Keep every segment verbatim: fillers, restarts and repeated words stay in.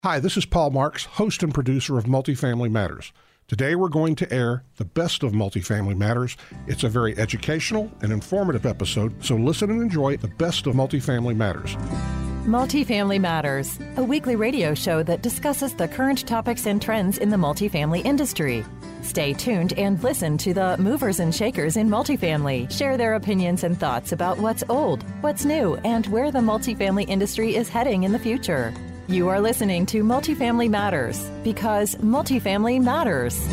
Hi, this is Paul Marks, host and producer of Multifamily Matters. Today we're going to air the best of Multifamily Matters. It's a very educational and informative episode, so listen and enjoy the best of Multifamily Matters. Multifamily Matters, a weekly radio show that discusses the current topics and trends in the multifamily industry. Stay tuned and listen to the movers and shakers in multifamily share their opinions and thoughts about what's old, what's new, and where the multifamily industry is heading in the future. You are listening to Multifamily Matters because multifamily matters.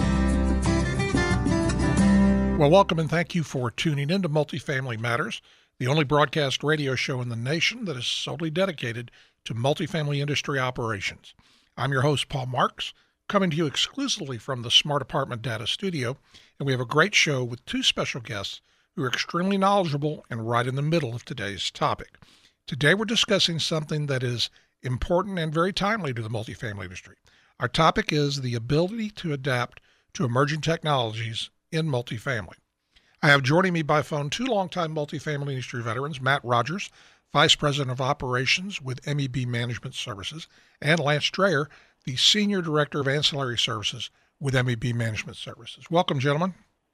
Well, welcome and thank you for tuning in to Multifamily Matters, the only broadcast radio show in the nation that is solely dedicated to multifamily industry operations. I'm your host, Paul Marks, coming to you exclusively from the Smart Apartment Data Studio, and we have a great show with two special guests who are extremely knowledgeable and right in the middle of today's topic. Today we're discussing something that is important and very timely to the multifamily industry. Our topic is the ability to adapt to emerging technologies in multifamily. I have joining me by phone two longtime multifamily industry veterans, Matt Rogers, Vice President of Operations with M E B Management Services, and Lance Strayer, the Senior Director of Ancillary Services with M E B Management Services. Welcome, gentlemen.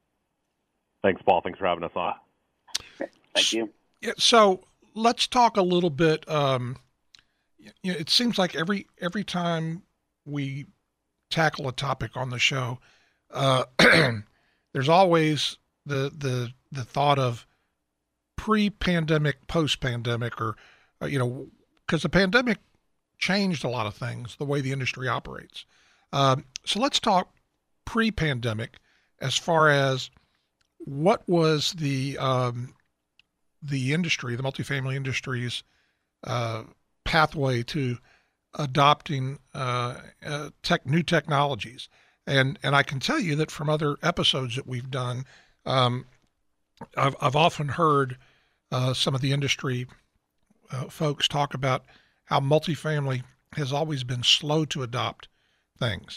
Thanks, Paul. Thanks for having us on. Thank you. Yeah, so let's talk a little bit. Um, you know, it seems like every every time we tackle a topic on the show, uh, there's always the the the thought of pre-pandemic, post-pandemic, or uh, you know, because the pandemic changed a lot of things, the way the industry operates. Um, so let's talk pre-pandemic, as far as what was the um, the industry, the multifamily industry's uh, pathway to adopting uh, uh, tech, new technologies. And and I can tell you that from other episodes that we've done, um, I've, I've often heard uh, some of the industry uh, folks talk about how multifamily has always been slow to adopt things,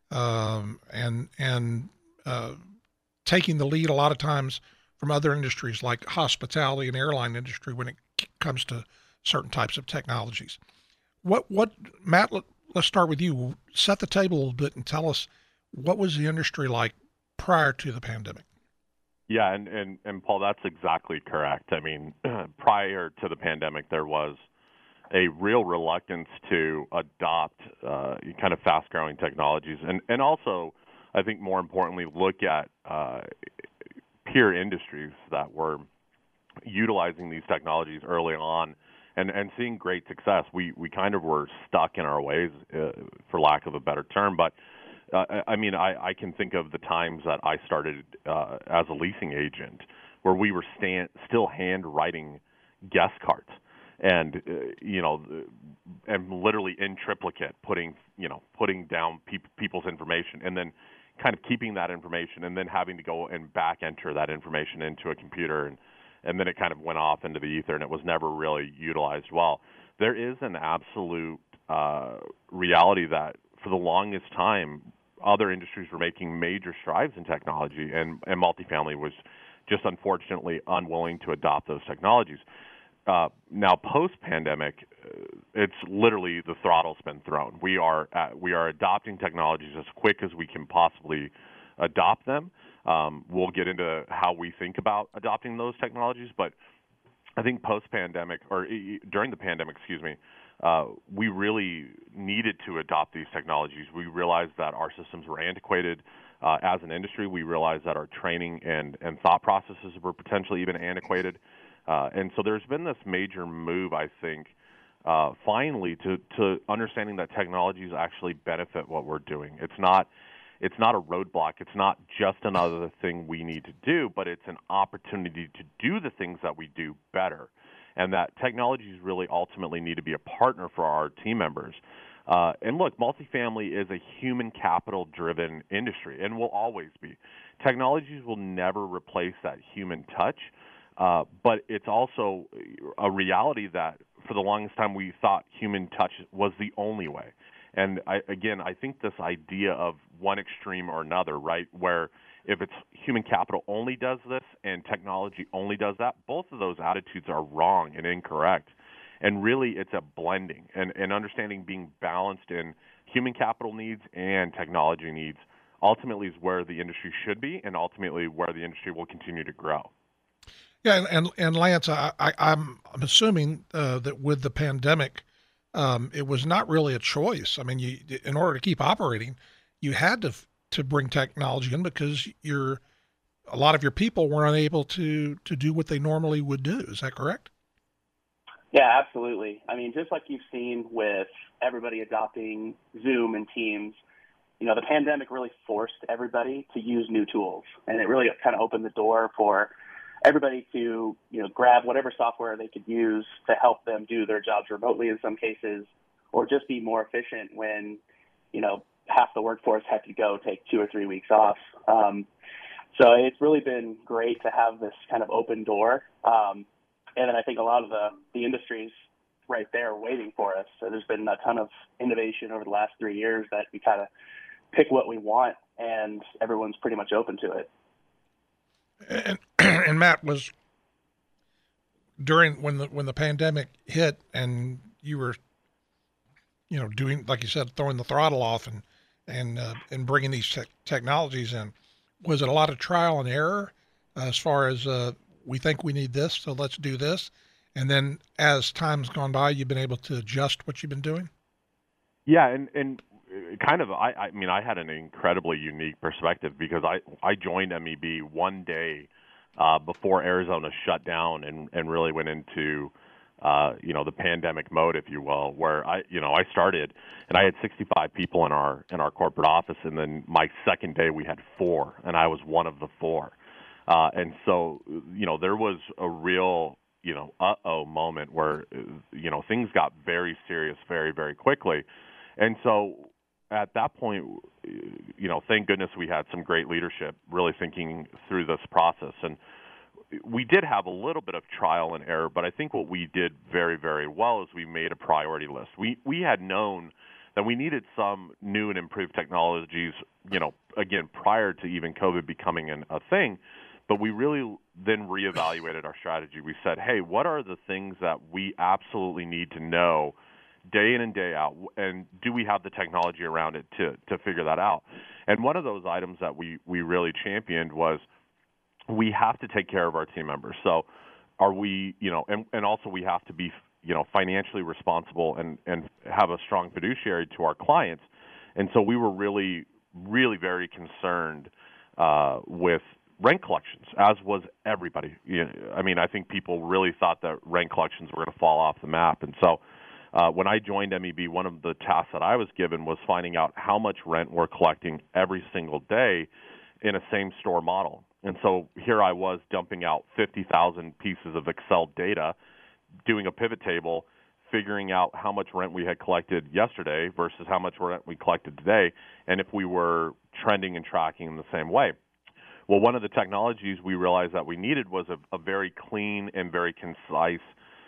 um, and and uh, taking the lead a lot of times from other industries like hospitality and airline industry when it comes to certain types of technologies. What, what, Matt, let, let's start with you. Set the table a little bit and tell us, what was the industry like prior to the pandemic? Yeah, and, and, and Paul, that's exactly correct. I mean, prior to the pandemic, there was a real reluctance to adopt uh, kind of fast-growing technologies. And, and also, I think more importantly, look at uh, peer industries that were utilizing these technologies early on and, and seeing great success. We we kind of were stuck in our ways, uh, for lack of a better term. But, uh, I mean, I, I can think of the times that I started uh, as a leasing agent where we were stand, still handwriting guest cards and, uh, you know, and literally in triplicate putting, you know, putting down pe- people's information and then kind of keeping that information and then having to go and back enter that information into a computer, and and then it kind of went off into the ether and it was never really utilized well. There is an absolute uh, reality that for the longest time, other industries were making major strides in technology, and, and multifamily was just unfortunately unwilling to adopt those technologies. Uh, now, post-pandemic, uh, it's literally the throttle's been thrown. We are at, we are adopting technologies as quick as we can possibly adopt them. Um, we'll get into how we think about adopting those technologies, but I think post-pandemic, or e- during the pandemic, excuse me, uh, we really needed to adopt these technologies. We realized that our systems were antiquated. Uh, as an industry, we realized that our training and, and thought processes were potentially even antiquated. Uh, and so there's been this major move, I think, uh, finally, to, to understanding that technologies actually benefit what we're doing. It's not it's not a roadblock. It's not just another thing we need to do, but it's an opportunity to do the things that we do better. And that technologies really ultimately need to be a partner for our team members. Uh, and look, multifamily is a human capital-driven industry and will always be. Technologies will never replace that human touch. Uh, but it's also a reality that for the longest time we thought human touch was the only way. And I, again, I think this idea of one extreme or another, right, where if it's human capital only does this and technology only does that, both of those attitudes are wrong and incorrect. And really, it's a blending and, and understanding being balanced in human capital needs and technology needs ultimately is where the industry should be, and ultimately where the industry will continue to grow. Yeah, and and, and Lance, I, I, I'm I'm assuming uh, that with the pandemic, um, it was not really a choice. I mean, you in order to keep operating, you had to to bring technology in because you're a lot of your people were unable to to do what they normally would do. Is that correct? Yeah, absolutely. I mean, just like you've seen with everybody adopting Zoom and Teams, you know, the pandemic really forced everybody to use new tools, and it really kind of opened the door for everybody to, you know, grab whatever software they could use to help them do their jobs remotely in some cases, or just be more efficient when, you know, half the workforce had to go take two or three weeks off. Um, so it's really been great to have this kind of open door. Um, and then I think a lot of the, the industries right there waiting for us. So there's been a ton of innovation over the last three years that we kind of pick what we want, and everyone's pretty much open to it. And, and Matt, was during when the when the pandemic hit and you were, you know, doing, like you said, throwing the throttle off and and uh, and bringing these te- technologies in, was it a lot of trial and error uh, as far as uh, we think we need this, so let's do this, and then as time's gone by, you've been able to adjust what you've been doing? Yeah, and and kind of, I, I mean, I had an incredibly unique perspective because I, I joined M E B one day uh, before Arizona shut down and, and really went into, uh, you know, the pandemic mode, if you will, where I, you know, I started and I had sixty-five people in our in our corporate office, and then my second day we had four, and I was one of the four, uh, and so, you know, there was a real, you know, uh-oh moment where, you know, things got very serious very, very quickly, and so. At that point, you know, thank goodness we had some great leadership really thinking through this process. And we did have a little bit of trial and error, but I think what we did very, very well is we made a priority list. We we had known that we needed some new and improved technologies, you know, again, prior to even COVID becoming an, a thing. But we really then reevaluated our strategy. We said, hey, what are the things that we absolutely need to know day in and day out, and do we have the technology around it to to figure that out? And one of those items that we, we really championed was we have to take care of our team members. So are we, you know, and, and also we have to be, you know, financially responsible and, and have a strong fiduciary to our clients. And so we were really, really very concerned uh, with rent collections, as was everybody. You know, I mean, I think people really thought that rent collections were going to fall off the map. And so Uh, when I joined M E B, one of the tasks that I was given was finding out how much rent we're collecting every single day in a same-store model. And so here I was dumping out fifty thousand pieces of Excel data, doing a pivot table, figuring out how much rent we had collected yesterday versus how much rent we collected today, and if we were trending and tracking in the same way. Well, one of the technologies we realized that we needed was a, a very clean and very concise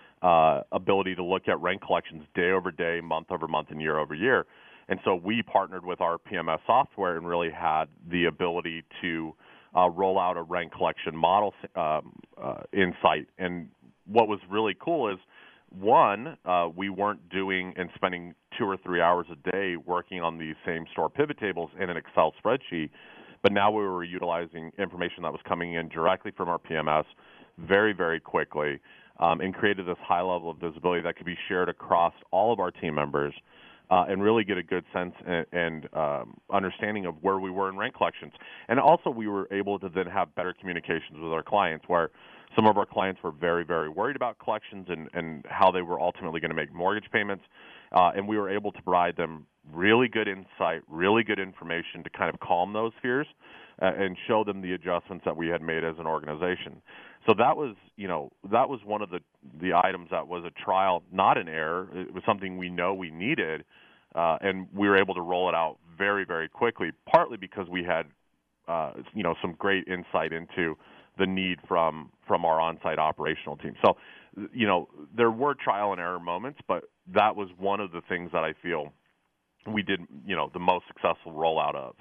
Uh, ability to look at rent collections day over day, month over month, and year over year. And so we partnered with our P M S software and really had the ability to uh, roll out a rent collection model um, uh, insight. And what was really cool is, one, uh, we weren't doing and spending two or three hours a day working on these same store pivot tables in an Excel spreadsheet, but now we were utilizing information that was coming in directly from our P M S very, very quickly. Um, and created this high level of visibility that could be shared across all of our team members uh, and really get a good sense and, and um, understanding of where we were in rent collections. And also we were able to then have better communications with our clients, where some of our clients were very, very worried about collections and, and how they were ultimately going to make mortgage payments. Uh, and we were able to provide them really good insight, really good information to kind of calm those fears uh, and show them the adjustments that we had made as an organization. So that was, you know, that was one of the, the items that was a trial, not an error. It was something we know we needed, uh, and we were able to roll it out very, very quickly, partly because we had, uh, you know, some great insight into the need from, from our on-site operational team. So, you know, there were trial and error moments, but that was one of the things that I feel we did, you know, the most successful rollout of.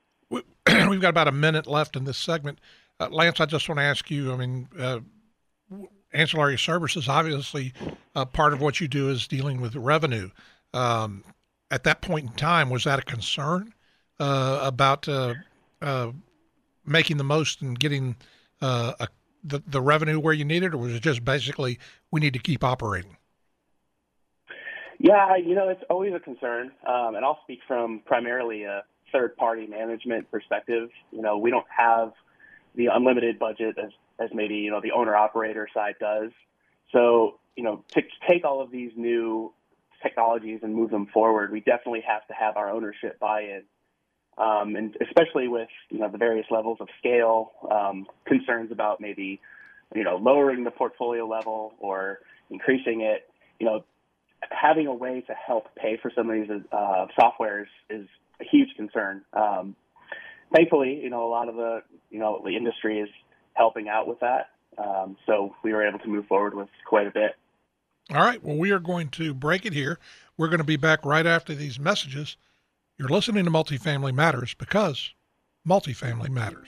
We've got about a minute left in this segment. Uh, Lance, I just want to ask you, I mean, uh, ancillary services, obviously, uh, part of what you do is dealing with revenue. Um, at that point in time, was that a concern uh, about uh, uh, making the most and getting uh, a, the, the revenue where you need it, or was it just basically we need to keep operating? Yeah, you know, it's always a concern, um, and I'll speak from primarily a third-party management perspective. You know, we don't have the unlimited budget as, as maybe, you know, the owner-operator side does. So, you know, to take all of these new technologies and move them forward, we definitely have to have our ownership buy-in. Um, and especially with, you know, the various levels of scale, um, concerns about maybe, you know, lowering the portfolio level or increasing it, you know, having a way to help pay for some of these uh, softwares is a huge concern. Um, thankfully, you know, a lot of the, you know, the industry is helping out with that. Um, so we were able to move forward with quite a bit. All right. Well, we are going to break it here. We're going to be back right after these messages. You're listening to Multifamily Matters because multifamily matters.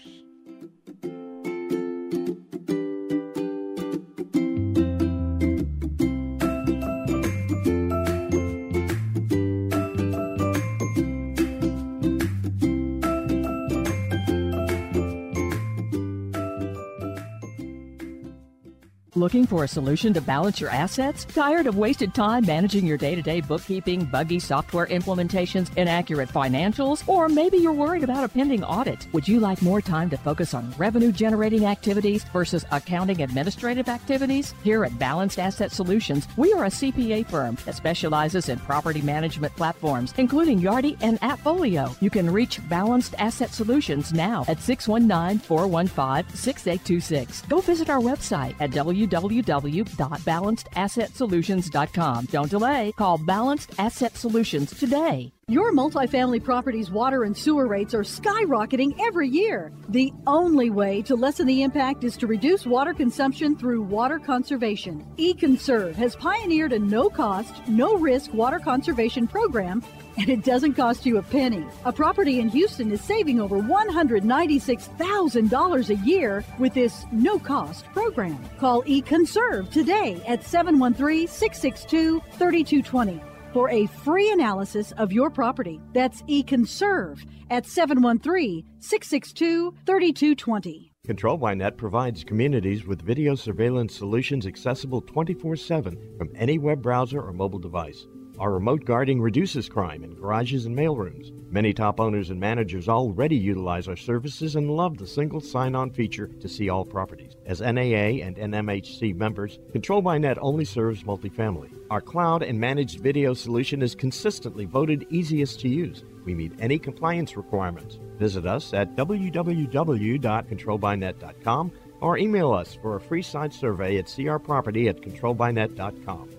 Looking for a solution to balance your assets? Tired of wasted time managing your day-to-day bookkeeping, buggy software implementations, inaccurate financials? Or maybe you're worried about a pending audit. Would you like more time to focus on revenue-generating activities versus accounting administrative activities? Here at Balanced Asset Solutions, we are a C P A firm that specializes in property management platforms, including Yardi and AppFolio. You can reach Balanced Asset Solutions now at six one nine, four one five, six eight two six. Go visit our website at w w w dot balanced asset solutions dot com. Don't delay. Call Balanced Asset Solutions today. Your multifamily property's water and sewer rates are skyrocketing every year. The only way to lessen the impact is to reduce water consumption through water conservation. eConserve has pioneered a no-cost, no-risk water conservation program, and it doesn't cost you a penny. A property in Houston is saving over one hundred ninety-six thousand dollars a year with this no-cost program. Call eConserve today at seven one three, six six two, three two two zero for a free analysis of your property. That's eConserve at seven one three, six six two, three two two zero. Control by Net provides communities with video surveillance solutions accessible twenty-four seven from any web browser or mobile device. Our remote guarding reduces crime in garages and mailrooms. Many top owners and managers already utilize our services and love the single sign-on feature to see all properties. As N A A and N M H C members, Control by Net only serves multifamily. Our cloud and managed video solution is consistently voted easiest to use. We meet any compliance requirements. Visit us at w w w dot control by net dot com or email us for a free site survey at c r property at control by net dot com.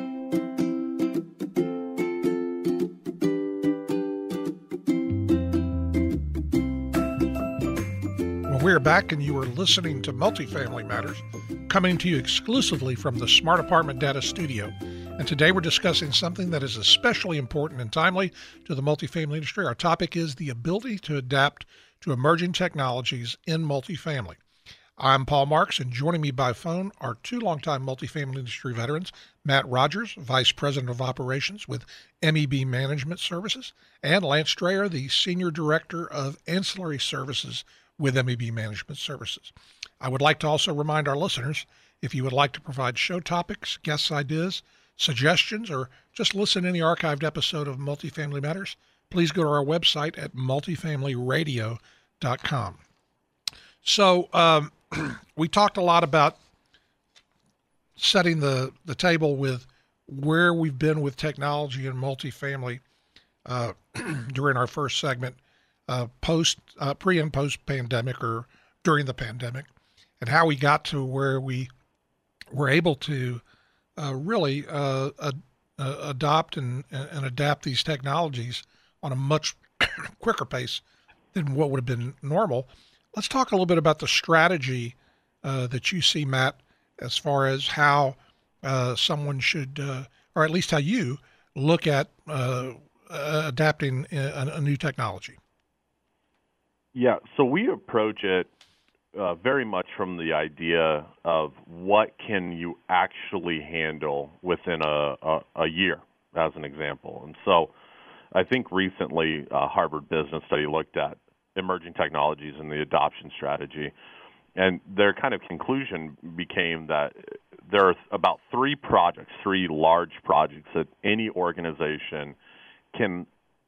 We're back, and you are listening to Multifamily Matters, coming to you exclusively from the Smart Apartment Data Studio. And today we're discussing something that is especially important and timely to the multifamily industry. Our topic is the ability to adapt to emerging technologies in multifamily. I'm Paul Marks, and joining me by phone are two longtime multifamily industry veterans, Matt Rogers, Vice President of Operations with M E B Management Services, and Lance Strayer, the Senior Director of Ancillary Services with M E B Management Services. I would like to also remind our listeners, if you would like to provide show topics, guest ideas, suggestions, or just listen to any archived episode of Multifamily Matters, please go to our website at multifamily radio dot com. So um, we talked a lot about setting the, the table with where we've been with technology in multifamily uh, during our first segment. Uh, post, uh, pre and post pandemic, or during the pandemic, and how we got to where we were able to uh, really uh, ad, uh, adopt and, and adapt these technologies on a much quicker pace than what would have been normal. Let's talk a little bit about the strategy uh, that you see, Matt, as far as how uh, someone should, uh, or at least how you look at uh, uh, adapting a, a new technology. Yeah, so we approach it uh, very much from the idea of what can you actually handle within a, a, a year, as an example. And so I think recently uh, Harvard Business Study looked at emerging technologies and the adoption strategy. And their kind of conclusion became that there are about three projects, three large projects that any organization can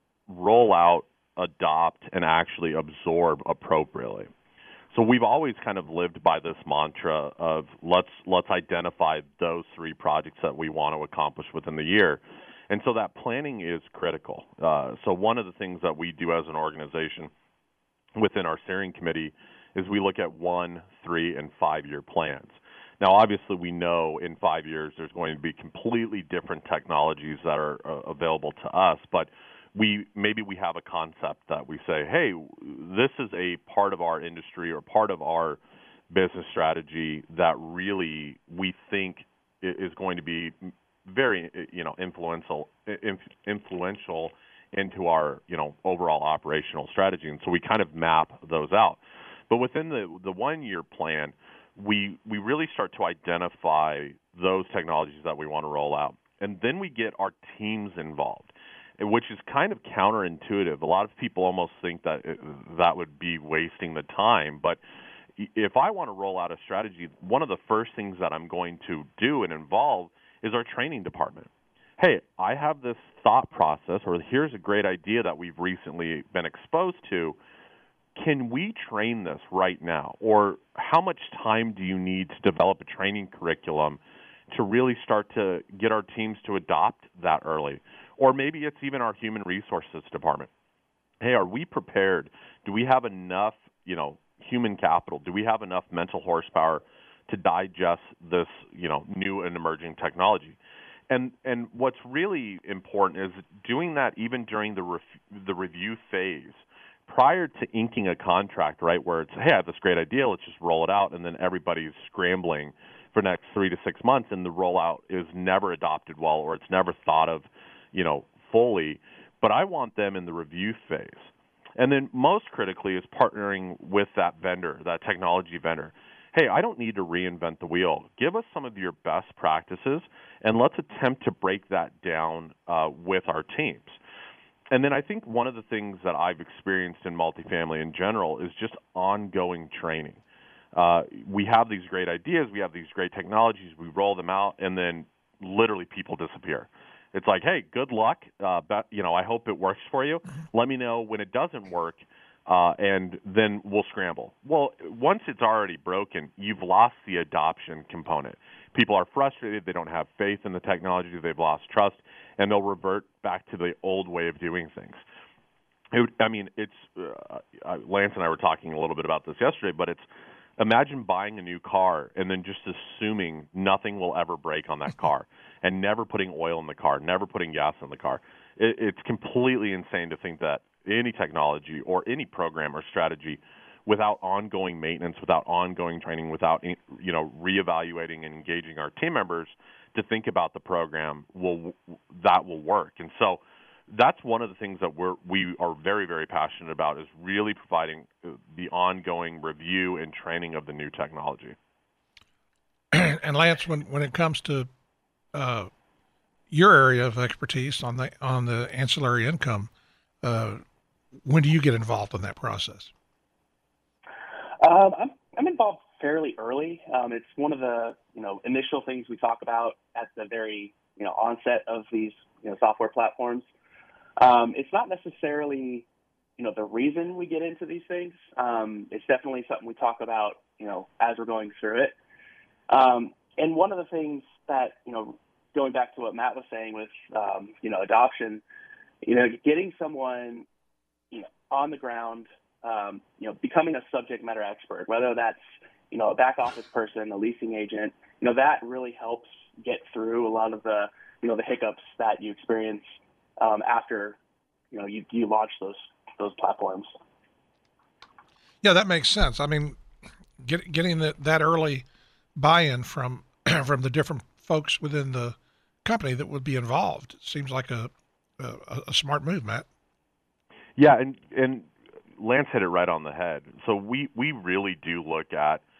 roll out, adopt, and actually absorb appropriately. So we've always kind of lived by this mantra of let's let's identify those three projects that we want to accomplish within the year. And so that planning is critical. Uh, so one of the things that we do as an organization within our steering committee is we look at one, three, and five-year plans. Now, obviously, we know in five years there's going to be completely different technologies that are uh, available to us, but we maybe we have a concept that we say, hey, this is a part of our industry or part of our business strategy that really we think is going to be very, you know, influential, influential into our, you know, overall operational strategy. And so we kind of map those out. But within the, the one-year plan, we we really start to identify those technologies that we want to roll out. And then we get our teams involved, which is kind of counterintuitive. A lot of people almost think that it, that would be wasting the time. But if I want to roll out a strategy, one of the first things that I'm going to do and involve is our training department. Hey, I have this thought process, or here's a great idea that we've recently been exposed to. Can we train this right now? Or how much time do you need to develop a training curriculum to really start to get our teams to adopt that early? Or maybe it's even our human resources department. Hey, are we prepared? Do we have enough, you know, human capital? Do we have enough mental horsepower to digest this, you know, new and emerging technology? And and what's really important is doing that even during the ref- the review phase, prior to inking a contract, right, where it's, hey, I have this great idea, let's just roll it out, and then everybody's scrambling for the next three to six months, and the rollout is never adopted well, or it's never thought of, you know, fully. But I want them in the review phase. And then most critically is partnering with that vendor, that technology vendor. Hey, I don't need to reinvent the wheel. Give us some of your best practices, and let's attempt to break that down uh, with our teams. And then I think one of the things that I've experienced in multifamily in general is just ongoing training. Uh, we have these great ideas, we have these great technologies, we roll them out, and then literally people disappear. It's like, hey, good luck. Uh, but, you know, I hope it works for you. Let me know when it doesn't work, uh, and then we'll scramble. Well, once it's already broken, you've lost the adoption component. People are frustrated. They don't have faith in the technology. They've lost trust, and they'll revert back to the old way of doing things. It, I mean, it's uh, Lance and I were talking a little bit about this yesterday, but it's imagine buying a new car and then just assuming nothing will ever break on that car and never putting oil in the car, never putting gas in the car. It, it's completely insane to think that any technology or any program or strategy without ongoing maintenance, without ongoing training, without, you know, reevaluating and engaging our team members to think about the program, will that will work. And so that's one of the things that we're, we are very, very passionate about, is really providing the ongoing review and training of the new technology. And Lance, when, when it comes to uh, your area of expertise on the on the ancillary income, uh, when do you get involved in that process? Um, I'm, I'm involved fairly early. Um, it's one of the, you know, initial things we talk about at the very, you know, onset of these, you know, software platforms. Um, it's not necessarily, you know, the reason we get into these things. Um, it's definitely something we talk about, you know, as we're going through it. Um, and one of the things that, you know, going back to what Matt was saying with, um, you know, adoption, you know, getting someone, you know, on the ground, um, you know, becoming a subject matter expert, whether that's, you know, a back office person, a leasing agent, you know, that really helps get through a lot of the, you know, the hiccups that you experience um, after, you know, you, you launch those those platforms. Yeah, that makes sense. I mean, get, getting the, that early buy-in from from the different folks within the company that would be involved seems like a a, a smart move, Matt. Yeah, and and Lance hit it right on the head. So we, we really do look at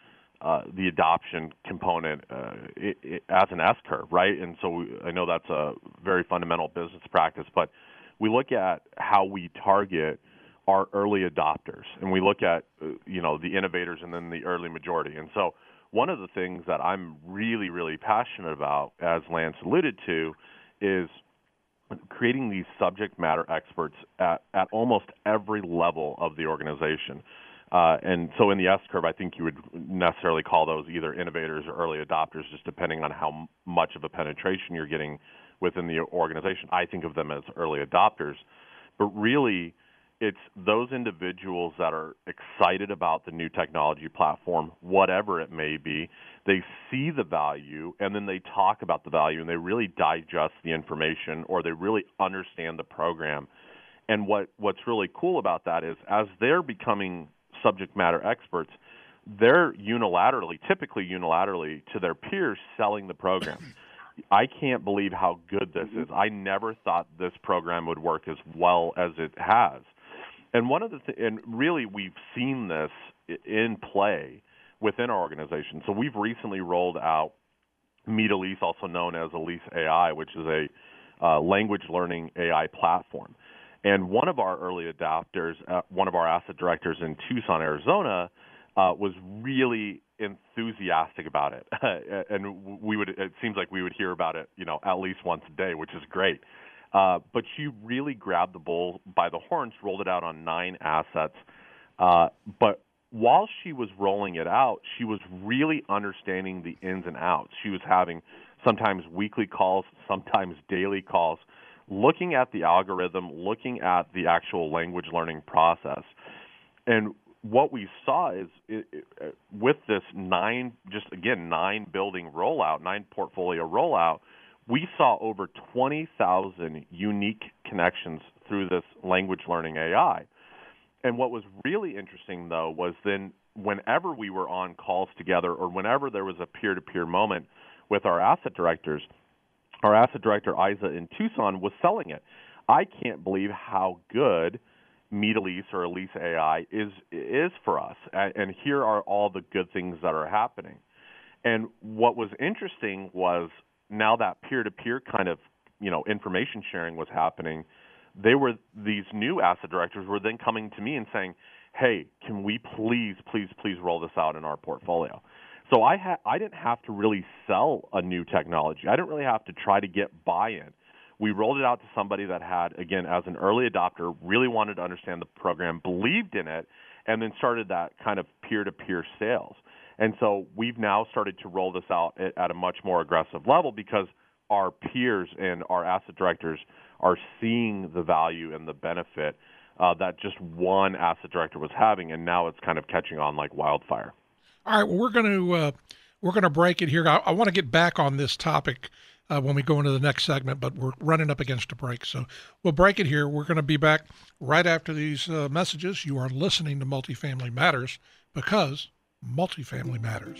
uh, the adoption component uh, it, it, as an S-curve, right? And so we, I know that's a very fundamental business practice, but we look at how we target our early adopters, and we look at, uh, you know, the innovators and then the early majority. And so one of the things that I'm really, really passionate about, as Lance alluded to, is creating these subject matter experts at, at almost every level of the organization. Uh, and so in the S-curve, I think you would necessarily call those either innovators or early adopters, just depending on how much of a penetration you're getting within the organization. I think of them as early adopters. But really, it's those individuals that are excited about the new technology platform, whatever it may be. They see the value, and then they talk about the value, and they really digest the information, or they really understand the program. And what, what's really cool about that is, as they're becoming subject matter experts, they're unilaterally, typically unilaterally, to their peers selling the program. I can't believe how good this is. I never thought this program would work as well as it has. And one of the th- and really we've seen this in play within our organization. So we've recently rolled out Meet Elise, also known as Elise A I, which is a uh, language learning A I platform. And one of our early adopters, uh, one of our asset directors in Tucson, Arizona, uh, was really enthusiastic about it. And we would, it seems like we would hear about it, you know, at least once a day, which is great. Uh, but she really grabbed the bull by the horns, rolled it out on nine assets. Uh, but while she was rolling it out, she was really understanding the ins and outs. She was having sometimes weekly calls, sometimes daily calls, looking at the algorithm, looking at the actual language learning process. And what we saw is it, it, with this nine, just again, nine building rollout, nine portfolio rollout, we saw over twenty thousand unique connections through this language learning A I. And what was really interesting, though, was then whenever we were on calls together or whenever there was a peer-to-peer moment with our asset directors, our asset director, Isa, in Tucson, was selling it. I can't believe how good Meet Elise or Elise A I is is for us. And here are all the good things that are happening. And what was interesting was now that peer-to-peer kind of, you know, information sharing was happening, they were, these new asset directors were then coming to me and saying, hey, can we please, please, please roll this out in our portfolio? So I ha- I didn't have to really sell a new technology. I didn't really have to try to get buy-in. We rolled it out to somebody that had, again, as an early adopter, really wanted to understand the program, believed in it, and then started that kind of peer-to-peer sales. And so we've now started to roll this out at, at a much more aggressive level because our peers and our asset directors are seeing the value and the benefit uh, that just one asset director was having, and now it's kind of catching on like wildfire. All right, well, we're going to uh, we're going to break it here. I, I want to get back on this topic uh, when we go into the next segment, but we're running up against a break, so we'll break it here. We're going to be back right after these uh, messages. You are listening to Multifamily Matters because multifamily matters.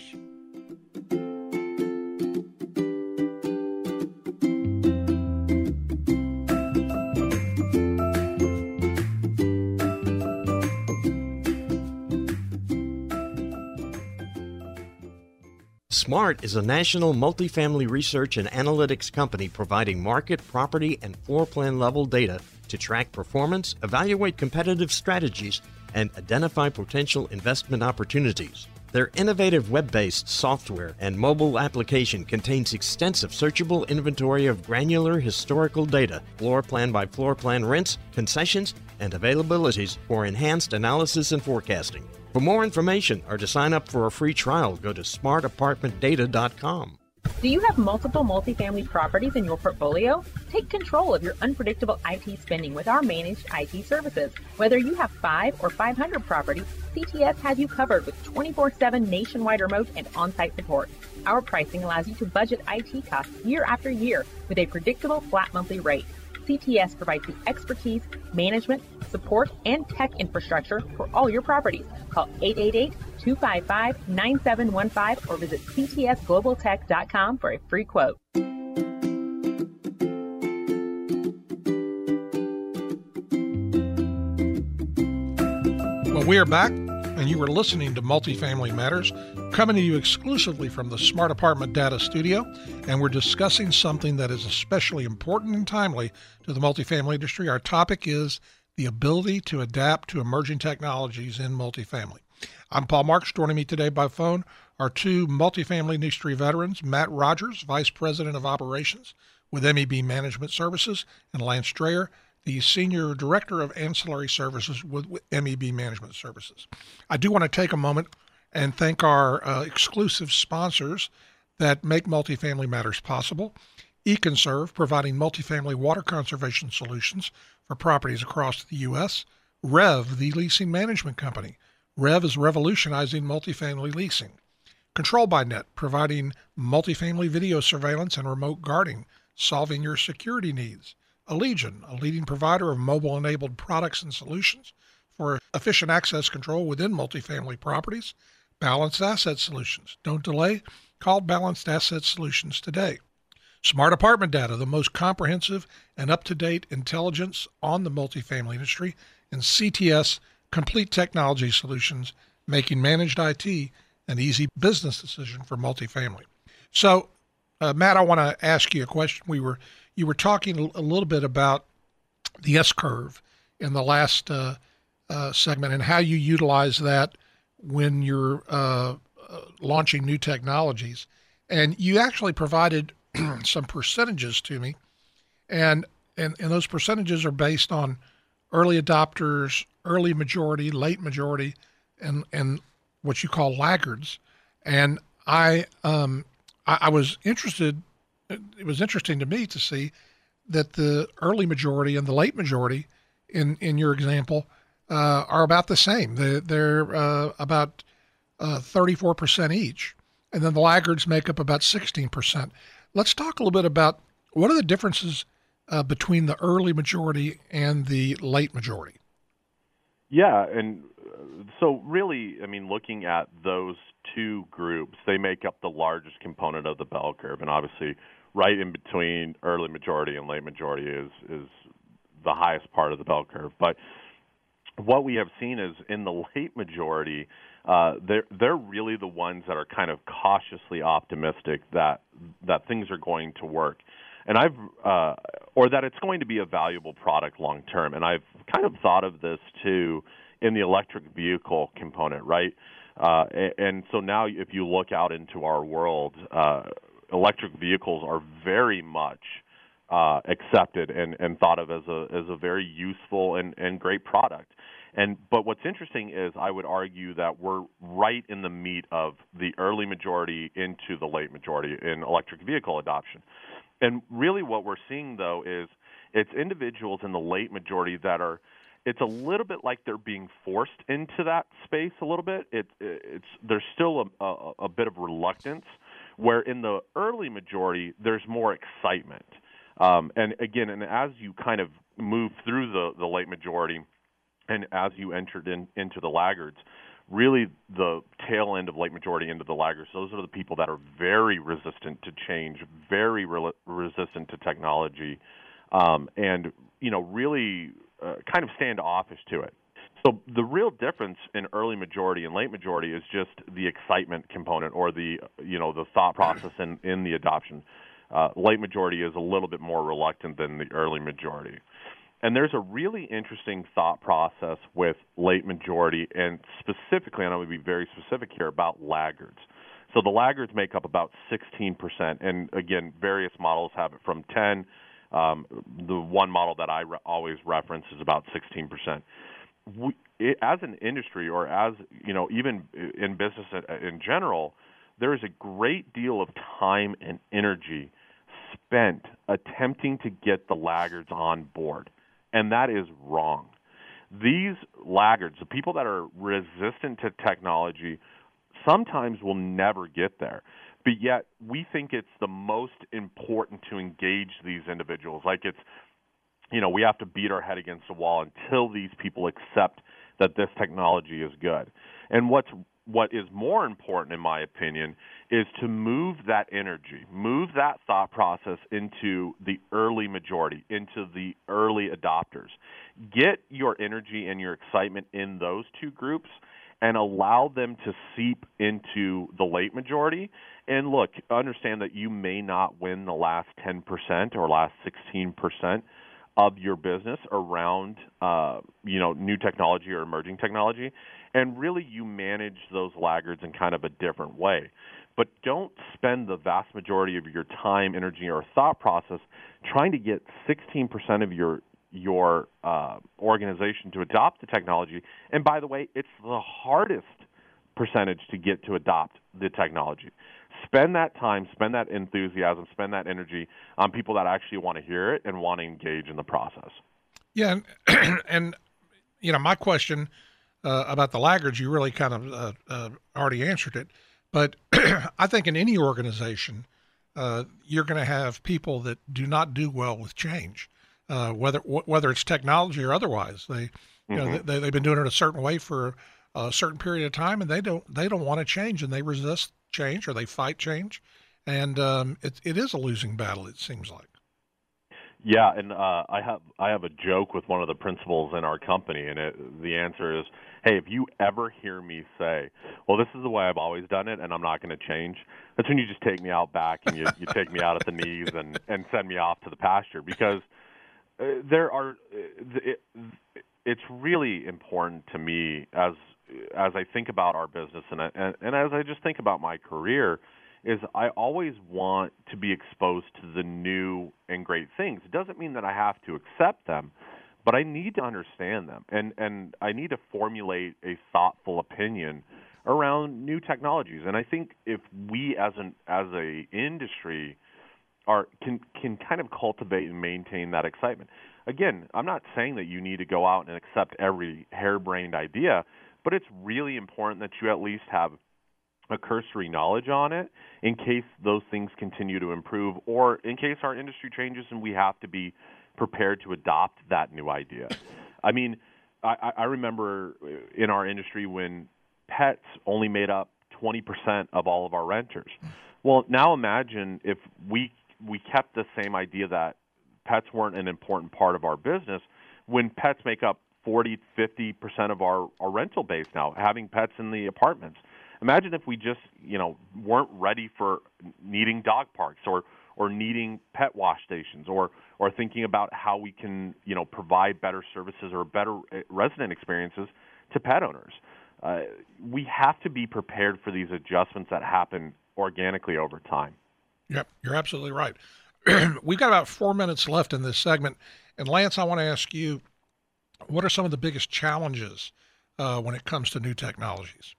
SMART is a national multifamily research and analytics company providing market, property, and floor plan level data to track performance, evaluate competitive strategies, and identify potential investment opportunities. Their innovative web-based software and mobile application contains extensive searchable inventory of granular historical data, floor plan by floor plan rents, concessions, and availabilities for enhanced analysis and forecasting. For more information or to sign up for a free trial, go to smart apartment data dot com. Do you have multiple multifamily properties in your portfolio? Take control of your unpredictable I T spending with our managed I T services. Whether you have five or five hundred properties, C T S has you covered with twenty-four seven nationwide remote and on-site support. Our pricing allows you to budget I T costs year after year with a predictable flat monthly rate. C T S provides the expertise, management, support, and tech infrastructure for all your properties. Call eight eight eight, two five five, nine seven one five or visit c t s global tech dot com for a free quote. Well, we are back, and you were listening to Multifamily Matters. coming to you exclusively from the Smart Apartment Data Studio, and we're discussing something that is especially important and timely to the multifamily industry. Our topic is the ability to adapt to emerging technologies in multifamily. I'm Paul Marks. Joining me today by phone are two multifamily industry veterans, Matt Rogers, Vice President of Operations with M E B Management Services, and Lance Dreher, the Senior Director of Ancillary Services with M E B Management Services. I do want to take a moment and thank our uh, exclusive sponsors that make Multifamily Matters possible. eConserve, providing multifamily water conservation solutions for properties across the U S Rev, the leasing management company. Rev is revolutionizing multifamily leasing. Control by Net, providing multifamily video surveillance and remote guarding, solving your security needs. Allegion, a leading provider of mobile-enabled products and solutions for efficient access control within multifamily properties. Balanced Asset Solutions. Don't delay. Call Balanced Asset Solutions today. Smart Apartment Data, the most comprehensive and up-to-date intelligence on the multifamily industry. And C T S, Complete Technology Solutions, making managed I T an easy business decision for multifamily. So, uh, Matt, I want to ask you a question. We were you were talking a little bit about the S-curve in the last uh, uh, segment and how you utilize that when you're uh, uh, launching new technologies. And you actually provided some percentages to me, and, and and those percentages are based on early adopters, early majority, late majority, and and what you call laggards. And I um I, I was interested. It was interesting to me to see that the early majority and the late majority, in in your example, uh, are about the same. They're, they're uh, about uh, thirty-four percent each, and then the laggards make up about sixteen percent. Let's talk a little bit about what are the differences uh, between the early majority and the late majority. Yeah, and so really, I mean, looking at those two groups, they make up the largest component of the bell curve, and obviously right in between early majority and late majority is is the highest part of the bell curve. But what we have seen is in the late majority, uh, they're they're really the ones that are kind of cautiously optimistic that that things are going to work, and I've uh, or that it's going to be a valuable product long term. And I've kind of thought of this too in the electric vehicle component, right? Uh, and, and so now, if you look out into our world, uh, electric vehicles are very much uh, accepted and, and thought of as a as a very useful and, and great product. And but what's interesting is I would argue that we're right in the meat of the early majority into the late majority in electric vehicle adoption. And really what we're seeing, though, is it's individuals in the late majority that are it's a little bit like they're being forced into that space a little bit. It, it's there's still a, a, a bit of reluctance, where in the early majority, there's more excitement. Um, and again, and as you kind of move through the, the late majority and as you entered in, into the laggards, really the tail end of late majority into the laggards, those are the people that are very resistant to change, very re- resistant to technology, um, and, you know, really uh, kind of standoffish to it. So the real difference in early majority and late majority is just the excitement component, or the you know the thought process in, in the adoption. Uh, late majority is a little bit more reluctant than the early majority. And there's a really interesting thought process with late majority, and specifically, and I'm going to be very specific here, about laggards. So the laggards make up about sixteen percent, and again, various models have it from ten. Um, the one model that I re- always reference is about sixteen percent. We, it, as an industry, or as, you know, even in business in general, there is a great deal of time and energy spent attempting to get the laggards on board, and that is wrong. These laggards, the people that are resistant to technology, sometimes will never get there, but yet we think it's the most important to engage these individuals. Like it's, you know, we have to beat our head against the wall until these people accept that this technology is good. And what's what is more important, in my opinion, is to move that energy, move that thought process into the early majority, into the early adopters. Get your energy and your excitement in those two groups, and allow them to seep into the late majority. And look, understand that you may not win the last ten percent or last sixteen percent of your business around, uh, you know, new technology or emerging technology. And really you manage those laggards in kind of a different way. But don't spend the vast majority of your time, energy, or thought process trying to get sixteen percent of your your uh, organization to adopt the technology. And by the way, it's the hardest percentage to get to adopt the technology. Spend that time, spend that enthusiasm, spend that energy on people that actually want to hear it and want to engage in the process. Yeah, and, and you know, my question uh, about the laggards, you really kind of uh, uh, already answered it. But I think in any organization, uh, you're going to have people that do not do well with change, uh, whether whether it's technology or otherwise. They, you know, Mm-hmm. they, they've been doing it a certain way for a certain period of time, and they don't they don't want to change, and they resist change or they fight change, and um, it it is a losing battle. It seems like. Yeah, and uh, I have I have a joke with one of the principals in our company, and it, the answer is, hey, if you ever hear me say, well, this is the way I've always done it, and I'm not going to change, that's when you just take me out back and you, you take me out at the knees and, and send me off to the pasture, because uh, there are it, it's really important to me as as I think about our business and, and and as I just think about my career, is I always want to be exposed to the new and great things. It doesn't mean that I have to accept them, but I need to understand them, and, and I need to formulate a thoughtful opinion around new technologies. And I think if we as an as a industry are can can kind of cultivate and maintain that excitement. Again, I'm not saying that you need to go out and accept every harebrained idea, but it's really important that you at least have a cursory knowledge on it in case those things continue to improve, or in case our industry changes and we have to be prepared to adopt that new idea. I mean, I, I remember in our industry when pets only made up twenty percent of all of our renters. Well, now imagine if we we kept the same idea that pets weren't an important part of our business when pets make up forty, fifty percent of our, our rental base now, having pets in the apartments. Imagine if we just, you know, weren't ready for needing dog parks or, or needing pet wash stations or, or thinking about how we can, you know, provide better services or better resident experiences to pet owners. Uh, we have to be prepared for these adjustments that happen organically over time. Yep, you're absolutely right. We've got about four minutes left in this segment. And Lance, I want to ask you, what are some of the biggest challenges uh, when it comes to new technologies?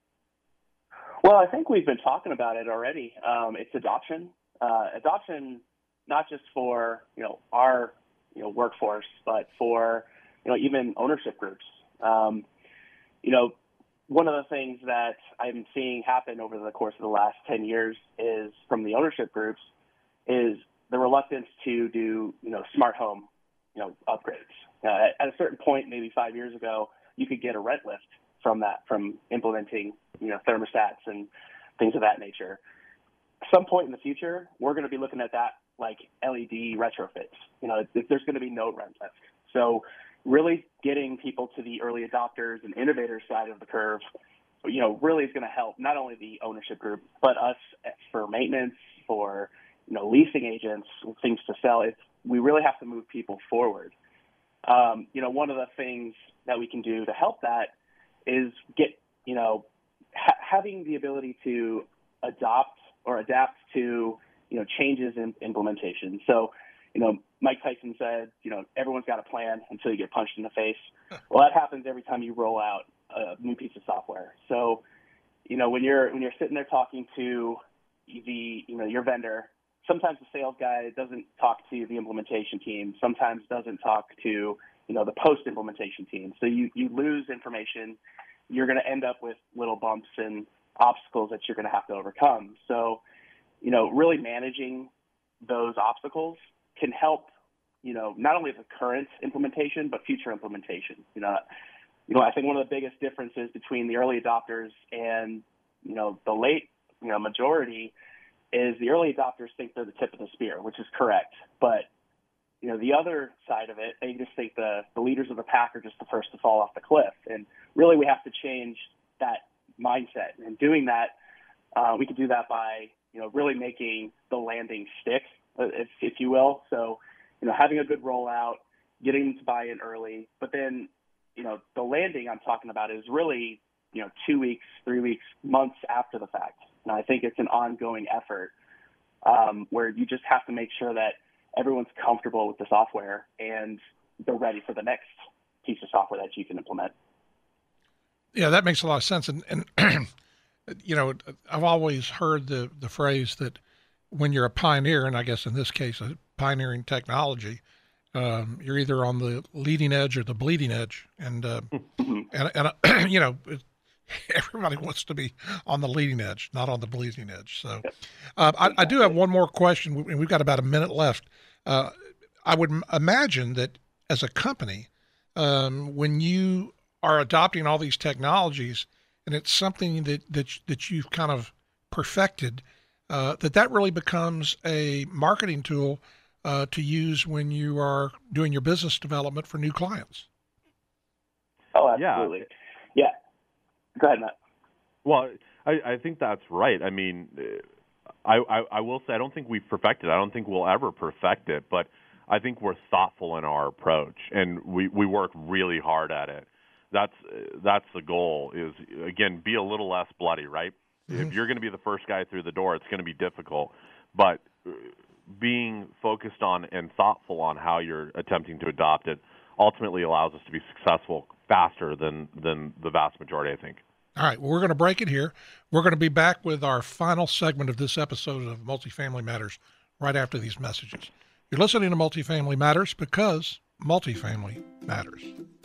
Well, I think we've been talking about it already. Um, it's adoption. Uh, adoption, not just for, you know, our, you know, workforce, but for, you know, even ownership groups. Um, you know, one of the things that I'm seeing happen over the course of the last ten years is from the ownership groups is the reluctance to do, you know, smart home, you know, upgrades. Uh, at a certain point, maybe five years ago, you could get a rent lift from that, from implementing, you know, thermostats and things of that nature. Some point in the future, we're going to be looking at that like L E D retrofits. You know, there's going to be no rent lift. So really getting people to the early adopters and innovators side of the curve, you know, really is going to help not only the ownership group, but us for maintenance, for, you know, leasing agents, things to sell. It's, we really have to move people forward. Um, you know, one of the things that we can do to help that is get, you know, ha- having the ability to adopt or adapt to, you know, changes in implementation. So, you know, Mike Tyson said, you know, everyone's got a plan until you get punched in the face. Well, that happens every time you roll out a new piece of software. So, you know, when you're when you're sitting there talking to the, you know, your vendor, sometimes the sales guy doesn't talk to the implementation team. Sometimes doesn't talk to, you know, the post-implementation team. So you, you lose information. You're going to end up with little bumps and obstacles that you're going to have to overcome. So, you know, really managing those obstacles can help, you know, not only the current implementation, but future implementation. You know, you know, I think one of the biggest differences between the early adopters and, you know, the late, you know, majority is the early adopters think they're the tip of the spear, which is correct. But, you know, the other side of it, they just think the, the leaders of the pack are just the first to fall off the cliff. And really we have to change that mindset. And doing that, uh, we could do that by, you know, really making the landing stick, if, if you will. So, you know, having a good rollout, getting them to buy in early, but then, you know, the landing I'm talking about is really, you know, two weeks, three weeks, months after the fact. And I think it's an ongoing effort um, where you just have to make sure that everyone's comfortable with the software and they're ready for the next piece of software that you can implement. Yeah, that makes a lot of sense. And, and you know, I've always heard the, the phrase that when you're a pioneer, and I guess in this case, a pioneering technology, um, you're either on the leading edge or the bleeding edge. And, uh, and, and uh, you know, everybody wants to be on the leading edge, not on the bleeding edge. So uh, I, I do have one more question, and we've got about a minute left. Uh, I would imagine that as a company, um, when you are adopting all these technologies, and it's something that that, that you've kind of perfected, uh, that that really becomes a marketing tool uh, to use when you are doing your business development for new clients. Oh, absolutely. Yeah. yeah. Go ahead, Matt. Well, I, I think that's right. I mean, I, I, I will say I don't think we've perfected it. I don't think we'll ever perfect it, but I think we're thoughtful in our approach, and we, we work really hard at it. That's that's the goal is, again, be a little less bloody, right? Mm-hmm. If you're going to be the first guy through the door, it's going to be difficult. But being focused on and thoughtful on how you're attempting to adopt it ultimately allows us to be successful faster than, than the vast majority, I think. All right, well, we're going to break it here. We're going to be back with our final segment of this episode of Multifamily Matters right after these messages. You're listening to Multifamily Matters because multifamily matters.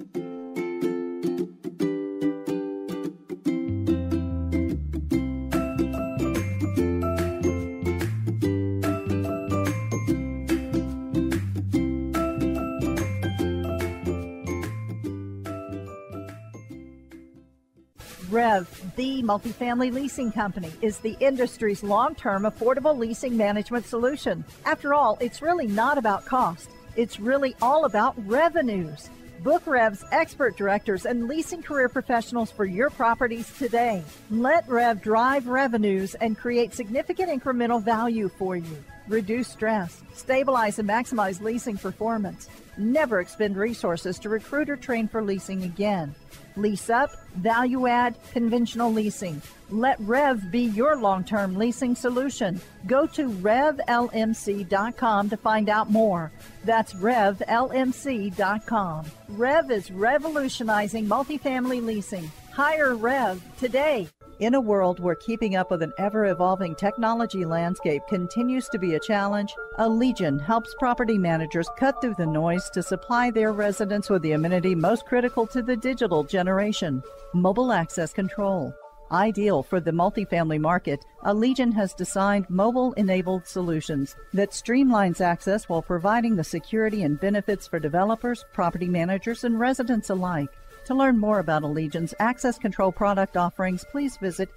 Rev, the multifamily leasing company, is the industry's long-term affordable leasing management solution. After all, it's really not about cost. It's really all about revenues. Book Rev's expert directors and leasing career professionals for your properties today. Let Rev drive revenues and create significant incremental value for you. Reduce stress, stabilize and maximize leasing performance. Never expend resources to recruit or train for leasing again. Lease up, value add, conventional leasing. Let Rev be your long-term leasing solution. Go to rev l m c dot com to find out more. That's rev l m c dot com. Rev is revolutionizing multifamily leasing. Hire Rev today. In a world where keeping up with an ever-evolving technology landscape continues to be a challenge, Allegion helps property managers cut through the noise to supply their residents with the amenity most critical to the digital generation, mobile access control. Ideal for the multifamily market, Allegion has designed mobile-enabled solutions that streamlines access while providing the security and benefits for developers, property managers, and residents alike. To learn more about Allegion's access control product offerings, please visit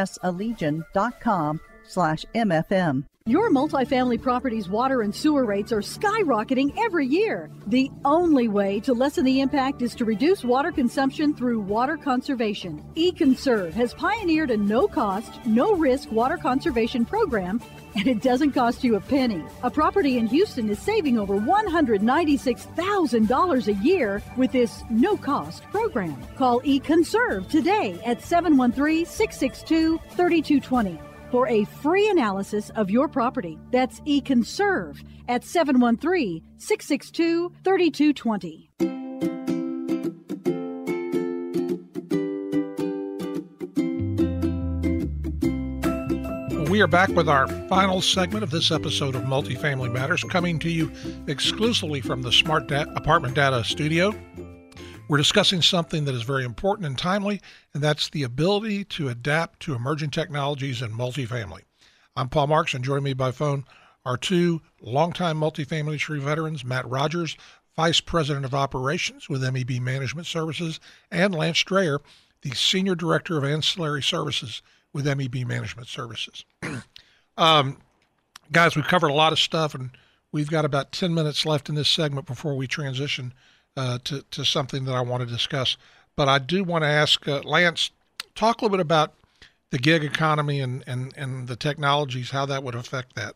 usallegion.com slash MFM. Your multifamily property's water and sewer rates are skyrocketing every year. The only way to lessen the impact is to reduce water consumption through water conservation. eConserve has pioneered a no-cost, no-risk water conservation program, and it doesn't cost you a penny. A property in Houston is saving over one hundred ninety-six thousand dollars a year with this no-cost program. Call eConserve today at seven one three, six six two, three two two zero for a free analysis of your property. That's eConserve at seven one three, six six two, three two two zero. We are back with our final segment of this episode of Multifamily Matters, coming to you exclusively from the Smart da- Apartment Data Studio. We're discussing something that is very important and timely, and that's the ability to adapt to emerging technologies in multifamily. I'm Paul Marks, and joining me by phone are two longtime multifamily industry veterans, Matt Rogers, Vice President of Operations with M E B Management Services, and Lance Strayer, the Senior Director of Ancillary Services with M E B Management Services. um, guys, we've covered a lot of stuff, and we've got about ten minutes left in this segment before we transition uh, to, to something that I want to discuss. But I do want to ask uh, Lance, talk a little bit about the gig economy and, and, and the technologies, how that would affect that.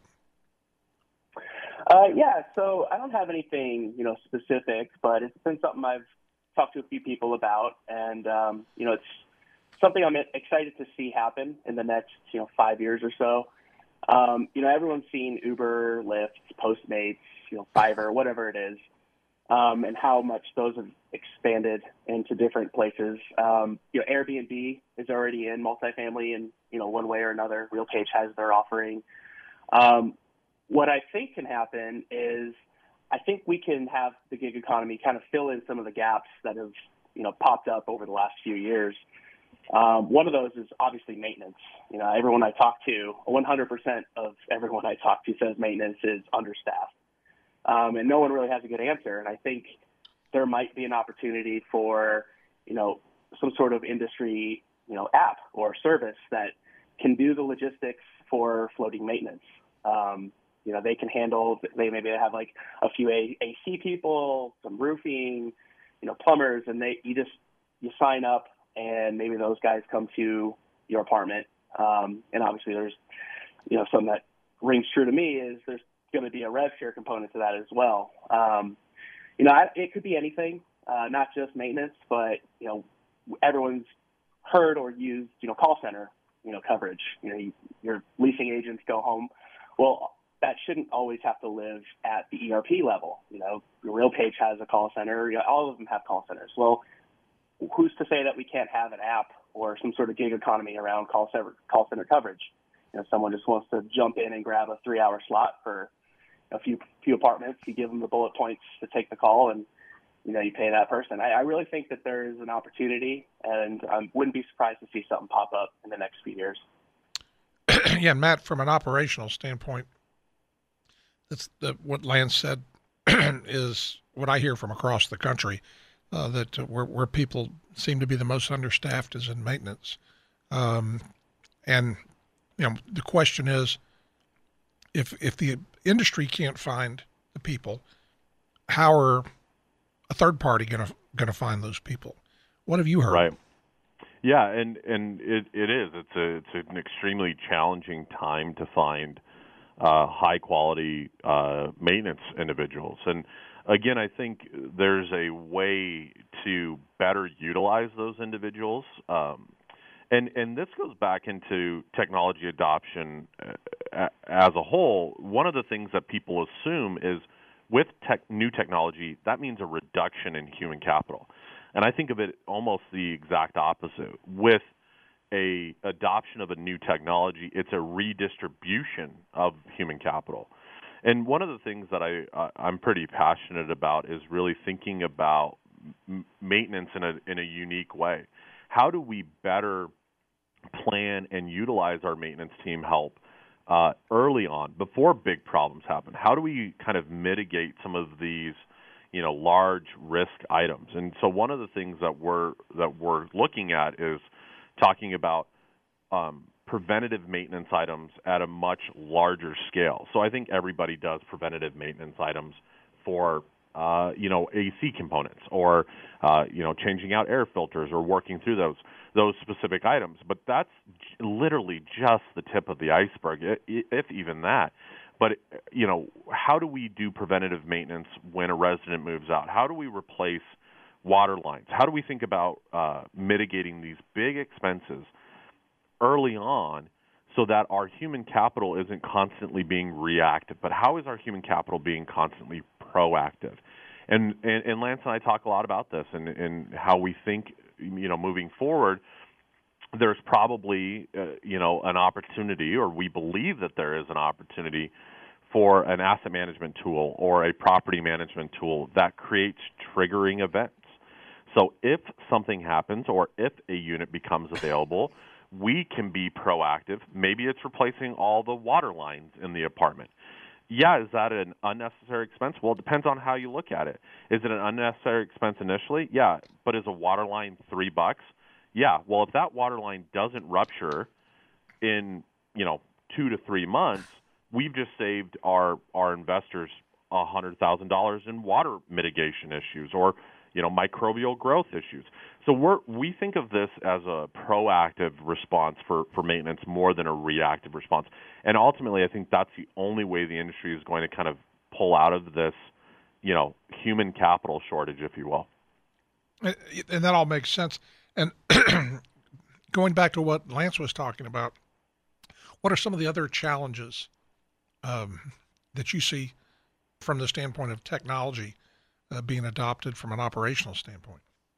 Uh, yeah, so I don't have anything, you know, specific, but it's been something I've talked to a few people about, and, um, you know, it's something I'm excited to see happen in the next, you know, five years or so. Um, you know, everyone's seen Uber, Lyft, Postmates, you know, Fiverr, whatever it is, um, and how much those have expanded into different places. Um, you know, Airbnb is already in multifamily in, you know, one way or another. RealPage has their offering. Um, what I think can happen is I think we can have the gig economy kind of fill in some of the gaps that have, you know, popped up over the last few years. Um, one of those is obviously maintenance. You know, everyone I talk to, one hundred percent of everyone I talk to says maintenance is understaffed. Um, and no one really has a good answer. And I think there might be an opportunity for, you know, some sort of industry, you know, app or service that can do the logistics for floating maintenance. Um, you know, they can handle, they maybe have like a few A- AC people, some roofing, you know, plumbers, and they, you just, you sign up and maybe those guys come to your apartment. Um, and obviously there's, you know, something that rings true to me is there's going to be a rev share component to that as well. Um, you know, I, it could be anything, uh, not just maintenance, but, you know, everyone's heard or used, you know, call center, you know, coverage. You know, you, your leasing agents go home. Well, that shouldn't always have to live at the E R P level. You know, RealPage has a call center. You know, all of them have call centers. Well, who's to say that we can't have an app or some sort of gig economy around call center, call center coverage? You know, someone just wants to jump in and grab a three-hour slot for a few few apartments. You give them the bullet points to take the call, and you know, you pay that person. I, I really think that there is an opportunity, and I wouldn't be surprised to see something pop up in the next few years. Yeah, Matt, from an operational standpoint, that's the, what Lance said is what I hear from across the country, uh, that uh, where, where people seem to be the most understaffed is in maintenance. Um, and, you know, the question is, if if the industry can't find the people, how are a third party going to going to find those people? What have you heard? Right. Yeah, and, and it, it is. It's a it's an extremely challenging time to find uh, high quality uh, maintenance individuals. And again, I think there's a way to better utilize those individuals. Um, and and this goes back into technology adoption uh, as a whole. One of the things that people assume is with tech, new technology, that means a reduction in human capital. And I think of it almost the exact opposite. With a adoption of a new technology, it's a redistribution of human capital. And one of the things that I, uh, I'm pretty passionate about is really thinking about m- maintenance in a in a unique way. How do we better plan and utilize our maintenance team help uh, early on, before big problems happen? How do we kind of mitigate some of these, you know, large risk items? And so one of the things that we're that we're looking at is talking about um, preventative maintenance items at a much larger scale. So I think everybody does preventative maintenance items for uh, you know, A C components, or uh, you know, changing out air filters, or working through those those specific items. But that's literally just the tip of the iceberg, if even that. But, you know, how do we do preventative maintenance when a resident moves out? How do we replace water lines? How do we think about uh, mitigating these big expenses early on so that our human capital isn't constantly being reactive? But how is our human capital being constantly proactive? And, and, and Lance and I talk a lot about this, and, and how we think, you know, moving forward, there's probably, uh, you know, an opportunity, or we believe that there is an opportunity for an asset management tool or a property management tool that creates triggering events. So if something happens, or if a unit becomes available, we can be proactive. Maybe it's replacing all the water lines in the apartment. Yeah, is that an unnecessary expense? Well, it depends on how you look at it. Is it an unnecessary expense initially? Yeah, but is a water line three bucks? Yeah, well, if that water line doesn't rupture in, you know, two to three months, we've just saved our, our investors one hundred thousand dollars in water mitigation issues, or, you know, microbial growth issues. So we're, we think of this as a proactive response for, for maintenance more than a reactive response. And ultimately, I think that's the only way the industry is going to kind of pull out of this, you know, human capital shortage, if you will. And that all makes sense. And going back to what Lance was talking about, what are some of the other challenges um, that you see from the standpoint of technology uh, being adopted from an operational standpoint?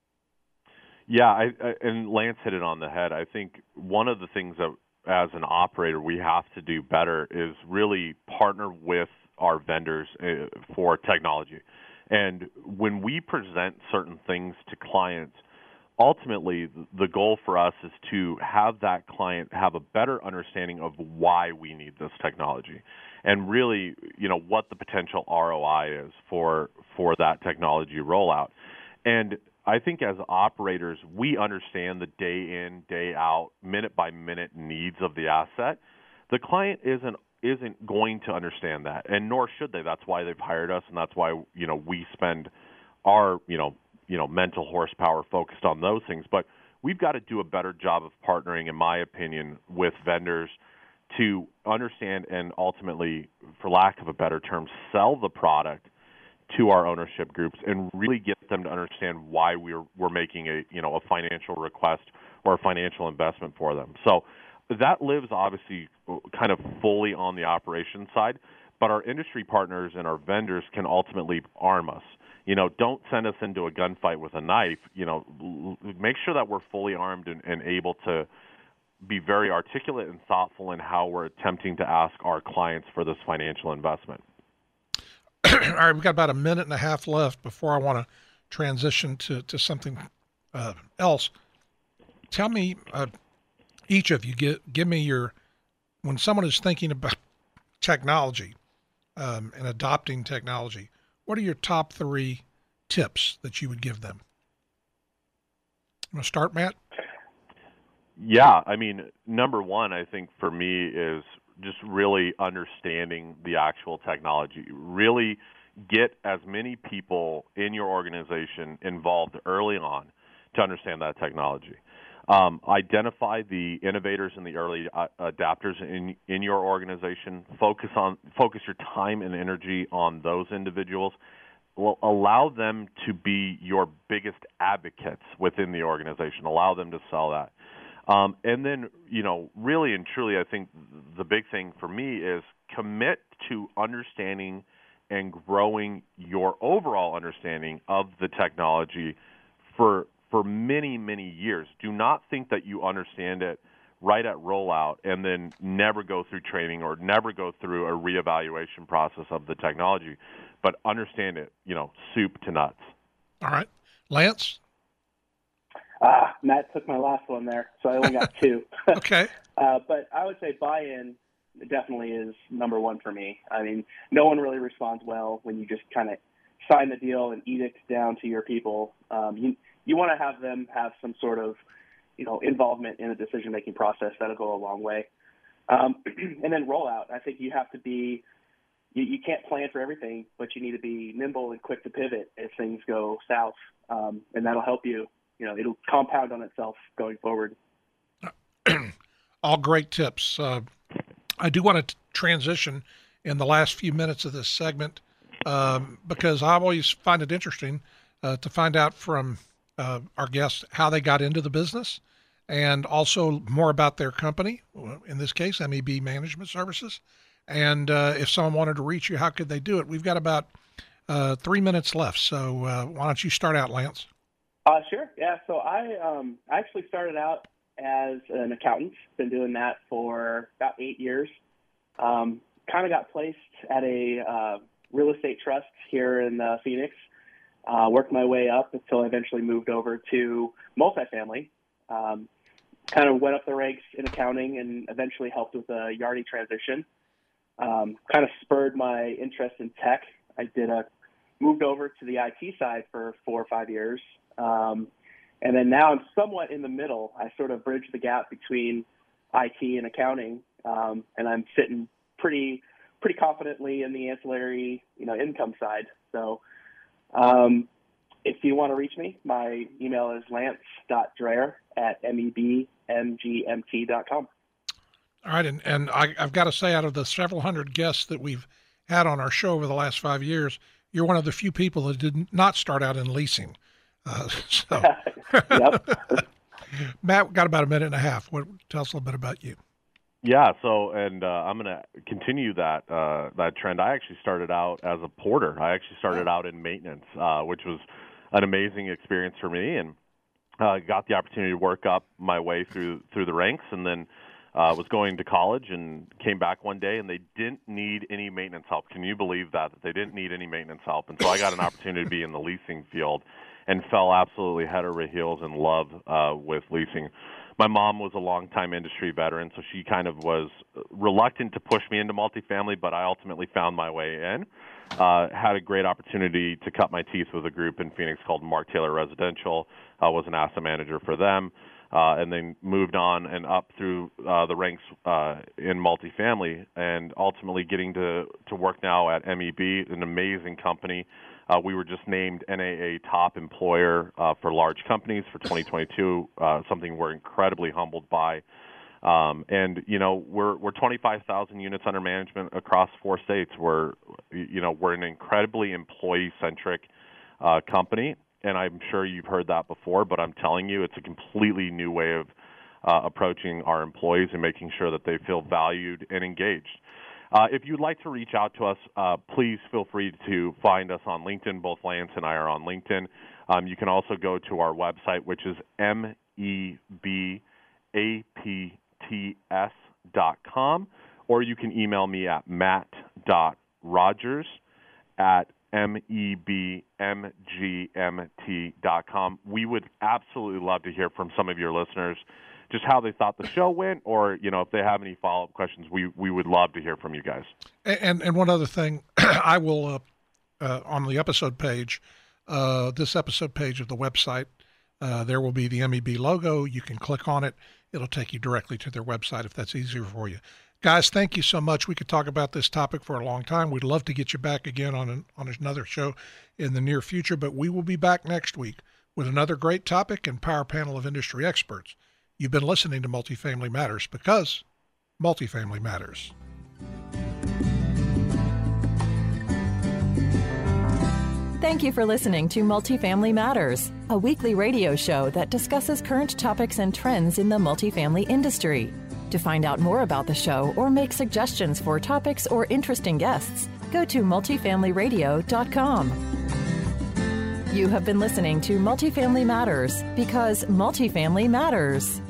Yeah, I, I, and Lance hit it on the head. I think one of the things that, as an operator, we have to do better is really partner with our vendors uh, for technology. And when we present certain things to clients, ultimately the goal for us is to have that client have a better understanding of why we need this technology and really, you know, what the potential R O I is for for that technology rollout. And I think as operators, we understand the day in, day out, minute by minute needs of the asset. The client isn't isn't going to understand that, and nor should they. That's why they've hired us, and that's why, you know, we spend our, you know, you know, mental horsepower focused on those things. But we've got to do a better job of partnering, in my opinion, with vendors to understand and ultimately, for lack of a better term, sell the product to our ownership groups and really get them to understand why we're we're making a you know a financial request or a financial investment for them. So that lives obviously kind of fully on the operations side, but our industry partners and our vendors can ultimately arm us. You know, don't send us into a gunfight with a knife. You know, make sure that we're fully armed and, and able to be very articulate and thoughtful in how we're attempting to ask our clients for this financial investment. All right, we've got about a minute and a half left before I want to transition to, to something uh, else. Tell me, uh, each of you, give, give me your, when someone is thinking about technology um, and adopting technology, what are your top three tips that you would give them? You want to start, Matt? Yeah, I mean, number one, I think for me is just really understanding the actual technology. Really get as many people in your organization involved early on to understand that technology. Um, identify the innovators and the early uh, adapters in in your organization. Focus on focus your time and energy on those individuals. Well, allow them to be your biggest advocates within the organization. Allow them to sell that. Um, and then, you know, really and truly, I think the big thing for me is commit to understanding and growing your overall understanding of the technology for for many, many years. Do not think that you understand it right at rollout and then never go through training or never go through a reevaluation process of the technology, but understand it, you know, soup to nuts. All right. Lance? Ah, Matt took my last one there, so I only got two. Okay. uh, but I would say buy-in definitely is number one for me. I mean, no one really responds well when you just kind of sign the deal and edict down to your people. Um, you you want to have them have some sort of, you know, involvement in the decision-making process. That'll go a long way. Um, and then rollout. I think you have to be you, you can't plan for everything, but you need to be nimble and quick to pivot if things go south, um, and that'll help you. You know, it'll compound on itself going forward. All great tips. Uh, I do want to transition in the last few minutes of this segment um, because I always find it interesting uh, to find out from uh, our guests how they got into the business and also more about their company, in this case, M E B Management Services. And uh, if someone wanted to reach you, how could they do it? We've got about uh, three minutes left. So uh, why don't you start out, Lance? Uh, sure. Yeah. So I um, actually started out as an accountant. Been doing that for about eight years. Um, kind of got placed at a uh, real estate trust here in uh, Phoenix. Uh, worked my way up until I eventually moved over to multifamily. Um, kind of went up the ranks in accounting and eventually helped with a Yardi transition. Um, kind of spurred my interest in tech. I did a moved over to the I T side for four or five years. Um, and then now I'm somewhat in the middle. I sort of bridge the gap between I T and accounting, um, and I'm sitting pretty pretty confidently in the ancillary, you know, income side. So um, if you want to reach me, my email is lance dot dreher at mebmgmt dot com. All right, and, and I, I've got to say, out of the several hundred guests that we've had on our show over the last five years, you're one of the few people that did not start out in leasing. Uh, so, Matt, got about a minute and a half. What, tell us a little bit about you. Yeah, so, and uh, I'm going to continue that uh, that trend. I actually started out as a porter. I actually started out in maintenance, uh, which was an amazing experience for me, and uh, got the opportunity to work up my way through through the ranks, and then uh, was going to college and came back one day, and they didn't need any maintenance help. Can you believe that? That they didn't need any maintenance help? And so I got an opportunity to be in the leasing field and fell absolutely head over heels in love uh, with leasing. My mom was a longtime industry veteran, so she kind of was reluctant to push me into multifamily, but I ultimately found my way in. Uh, had a great opportunity to cut my teeth with a group in Phoenix called Mark Taylor Residential. I was an asset manager for them, uh, and then moved on and up through uh, the ranks uh, in multifamily, and ultimately getting to, to work now at M E B, an amazing company. Uh, we were just named N A A top employer uh, for large companies for twenty twenty-two, uh, something we're incredibly humbled by. Um, and, you know, we're we're twenty-five thousand units under management across four states. We're, you know, we're an incredibly employee-centric uh, company, and I'm sure you've heard that before, but I'm telling you, it's a completely new way of uh, approaching our employees and making sure that they feel valued and engaged. Uh, if you'd like to reach out to us, uh, please feel free to find us on LinkedIn. Both Lance and I are on LinkedIn. Um, you can also go to our website, which is M E B A P T S dot com, or you can email me at matt dot rogers at M E B M G M T dot com. We would absolutely love to hear from some of your listeners, just how they thought the show went, or, you know, if they have any follow-up questions, we, we would love to hear from you guys. And and one other thing, I will, uh, uh, on the episode page, uh, this episode page of the website, uh, there will be the M E B logo. You can click on it. It'll take you directly to their website if that's easier for you. Guys, thank you so much. We could talk about this topic for a long time. We'd love to get you back again on an, on another show in the near future, but we will be back next week with another great topic and power panel of industry experts. You've been listening to Multifamily Matters because multifamily matters. Thank you for listening to Multifamily Matters, a weekly radio show that discusses current topics and trends in the multifamily industry. To find out more about the show or make suggestions for topics or interesting guests, go to multifamily radio dot com. You have been listening to Multifamily Matters because multifamily matters.